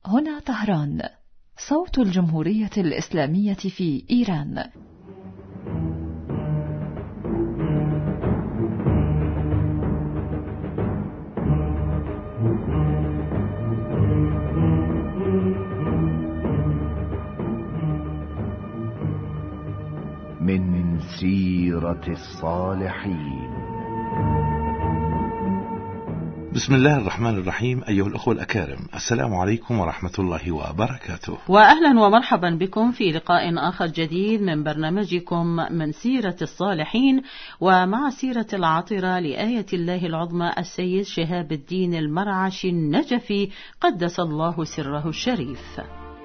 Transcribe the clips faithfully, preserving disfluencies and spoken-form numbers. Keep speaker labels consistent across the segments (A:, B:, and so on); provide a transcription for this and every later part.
A: هنا طهران، صوت الجمهورية الإسلامية في إيران.
B: من سيرة الصالحين.
C: بسم الله الرحمن الرحيم. أيها الأخوة الأكارم، السلام عليكم ورحمة الله وبركاته،
D: وأهلا ومرحبا بكم في لقاء آخر جديد من برنامجكم من سيرة الصالحين، ومع سيرة العاطرة لآية الله العظمى السيد شهاب الدين المرعشي النجفي قدس الله سره الشريف.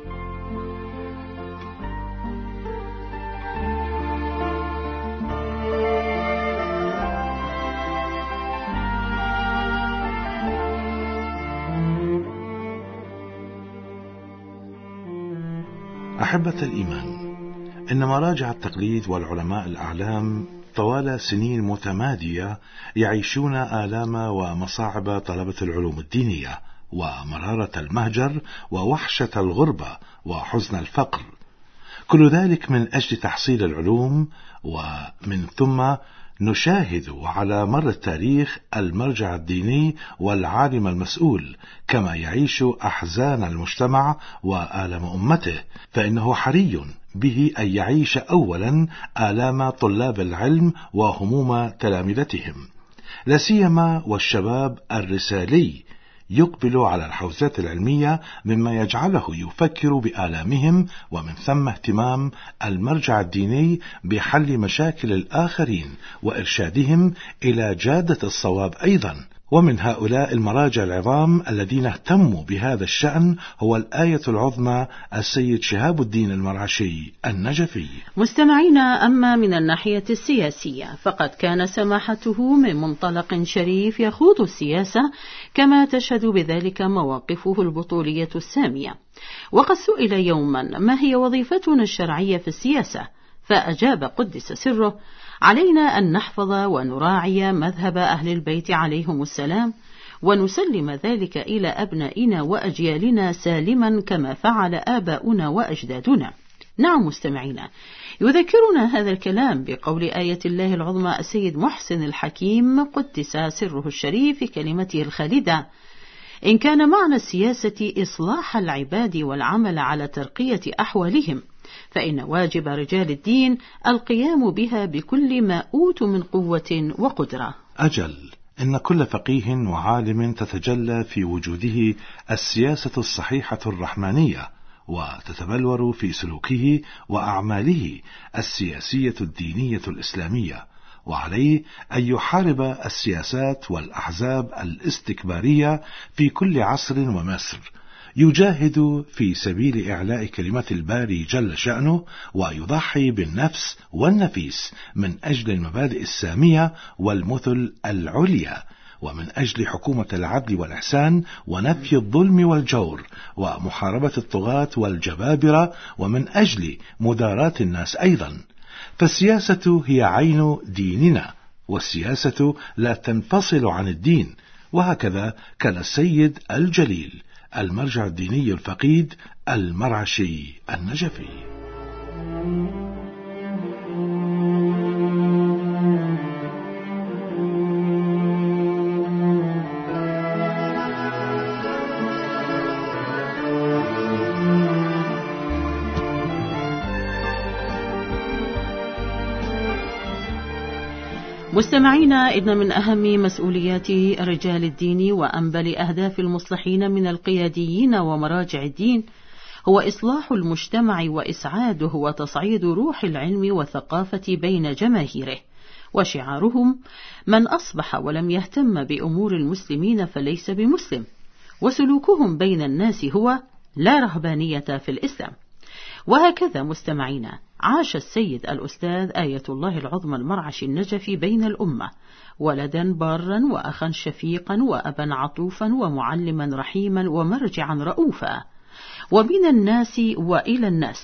C: أحبة الإيمان، إن مراجع التقليد والعلماء الأعلام طوال سنين متمادية يعيشون آلام ومصاعب طلبة العلوم الدينية، ومرارة المهجر ووحشة الغربة وحزن الفقر، كل ذلك من أجل تحصيل العلوم. ومن ثم نشاهد على مر التاريخ المرجع الديني والعالم المسؤول كما يعيش أحزان المجتمع وآلام أمته، فإنه حري به أن يعيش أولا آلام طلاب العلم وهموم تلامذتهم، لا سيما والشباب الرسالي يقبل على الحوزات العلمية، مما يجعله يفكر بآلامهم، ومن ثم اهتمام المرجع الديني بحل مشاكل الآخرين وإرشادهم إلى جادة الصواب أيضا. ومن هؤلاء المراجع العظام الذين اهتموا بهذا الشأن هو الآية العظمى السيد شهاب الدين المرعشي النجفي.
D: مستمعينا، أما من الناحية السياسية فقد كان سماحته من منطلق شريف يخوض السياسة، كما تشهد بذلك مواقفه البطولية السامية. وقد سئل يوما: ما هي وظيفتنا الشرعية في السياسة؟ فأجاب قدس سره: علينا أن نحفظ ونراعي مذهب أهل البيت عليهم السلام، ونسلم ذلك إلى أبنائنا وأجيالنا سالما كما فعل آباؤنا وأجدادنا. نعم مستمعينا، يذكرنا هذا الكلام بقول آية الله العظمى السيد محسن الحكيم قدس سره الشريف في كلمته الخالدة: إن كان معنى السياسة إصلاح العباد والعمل على ترقية أحوالهم، فإن واجب رجال الدين القيام بها بكل ما أوتوا من قوة وقدرة.
C: أجل، إن كل فقيه وعالم تتجلى في وجوده السياسة الصحيحة الرحمانية، وتتبلور في سلوكه وأعماله السياسية الدينية الإسلامية، وعليه أن يحارب السياسات والأحزاب الاستكبارية في كل عصر ومصر، يجاهد في سبيل إعلاء كلمة الباري جل شأنه، ويضحي بالنفس والنفيس من أجل المبادئ السامية والمثل العليا، ومن أجل حكومة العدل والإحسان ونفي الظلم والجور ومحاربة الطغاة والجبابرة، ومن أجل مداراة الناس أيضا. فالسياسة هي عين ديننا، والسياسة لا تنفصل عن الدين. وهكذا كان السيد الجليل المرجع الديني الفقيد المرعشي النجفي.
D: مستمعينا، إن من أهم مسؤوليات رجال الدين وأنبل أهداف المصلحين من القياديين ومراجع الدين هو إصلاح المجتمع وإسعاده وتصعيد روح العلم والثقافة بين جماهيره. وشعارهم: من أصبح ولم يهتم بأمور المسلمين فليس بمسلم. وسلوكهم بين الناس هو: لا رهبانية في الإسلام. وهكذا مستمعينا عاش السيد الأستاذ آية الله العظمى المرعشي النجفي بين الأمة، ولدا بارا وأخا شفيقا وأبا عطوفا ومعلما رحيما ومرجعا رؤوفا، ومن الناس وإلى الناس،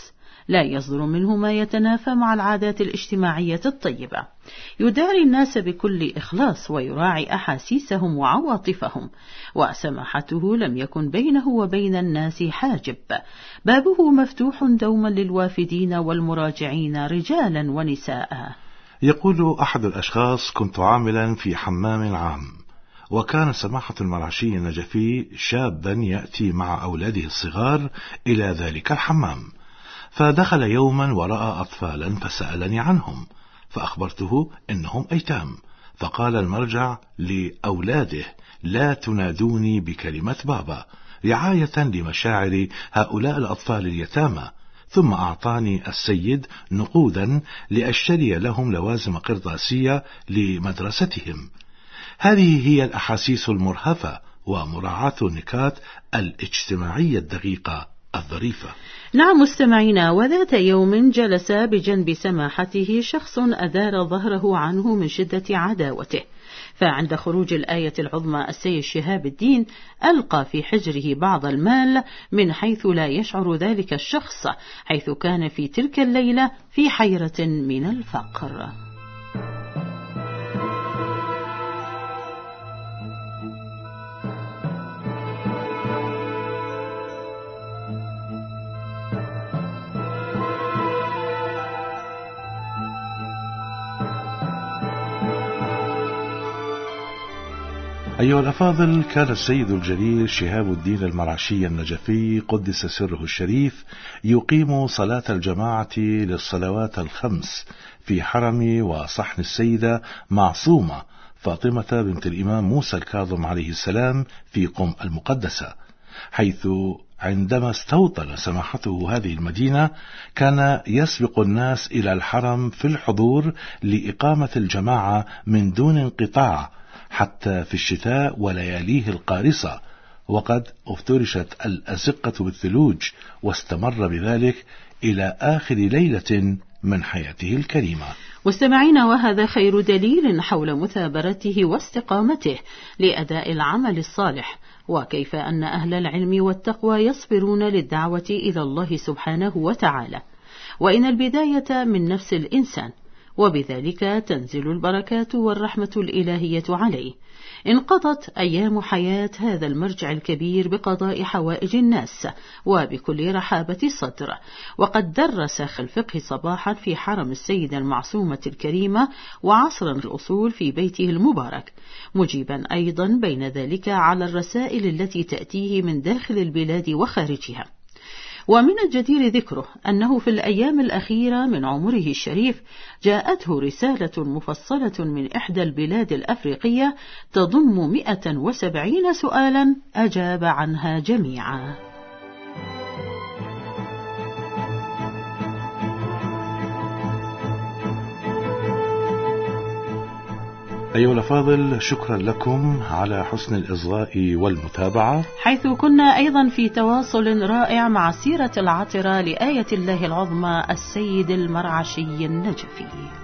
D: لا يصدر منه ما يتنافى مع العادات الاجتماعية الطيبة. يداري الناس بكل إخلاص ويراعي أحاسيسهم وعواطفهم، وسماحته لم يكن بينه وبين الناس حاجب، بابه مفتوح دوما للوافدين والمراجعين رجالا ونساء.
C: يقول أحد الأشخاص: كنت عاملا في حمام عام، وكان سماحة المرعشي النجفي شابا يأتي مع أولاده الصغار إلى ذلك الحمام، فدخل يوما ورأى أطفالا فسألني عنهم، فأخبرته إنهم أيتام، فقال المرجع لأولاده: لا تنادوني بكلمة بابا، رعاية لمشاعر هؤلاء الأطفال اليتامى. ثم أعطاني السيد نقودا لأشتري لهم لوازم قرطاسية لمدرستهم. هذه هي الأحاسيس المرهفة ومراعاة النكات الاجتماعية الدقيقة الظريفة.
D: نعم مستمعينا، وذات يوم جلس بجنب سماحته شخص أدار ظهره عنه من شدة عداوته، فعند خروج الآية العظمى السيد شهاب الدين ألقى في حجره بعض المال من حيث لا يشعر ذلك الشخص، حيث كان في تلك الليلة في حيرة من الفقر.
C: أيها الأفاضل، كان السيد الجليل شهاب الدين المرعشي النجفي قدس سره الشريف يقيم صلاة الجماعة للصلوات الخمس في حرم وصحن السيدة معصومة فاطمة بنت الإمام موسى الكاظم عليه السلام في قم المقدسة، حيث عندما استوطن سماحته هذه المدينة كان يسبق الناس إلى الحرم في الحضور لإقامة الجماعة من دون انقطاع حتى في الشتاء ولياليه القارصة، وقد افترشت الأزقة بالثلوج، واستمر بذلك إلى آخر ليلة من حياته الكريمة.
D: مستمعين، وهذا خير دليل حول مثابرته واستقامته لأداء العمل الصالح، وكيف أن أهل العلم والتقوى يصبرون للدعوة إلى الله سبحانه وتعالى، وإن البداية من نفس الإنسان، وبذلك تنزل البركات والرحمة الإلهية عليه. انقضت أيام حياة هذا المرجع الكبير بقضاء حوائج الناس وبكل رحابة صدر، وقد درس الفقه صباحا في حرم السيدة المعصومة الكريمة وعصرا الأصول في بيته المبارك، مجيبا أيضا بين ذلك على الرسائل التي تأتيه من داخل البلاد وخارجها. ومن الجدير ذكره أنه في الأيام الأخيرة من عمره الشريف جاءته رسالة مفصلة من إحدى البلاد الأفريقية تضم مئة وسبعين سؤالا أجاب عنها جميعا.
C: أيها الأفاضل، شكرا لكم على حسن الإصغاء والمتابعة،
D: حيث كنا أيضا في تواصل رائع مع سيرة العطرة لآية الله العظمى السيد المرعشي النجفي.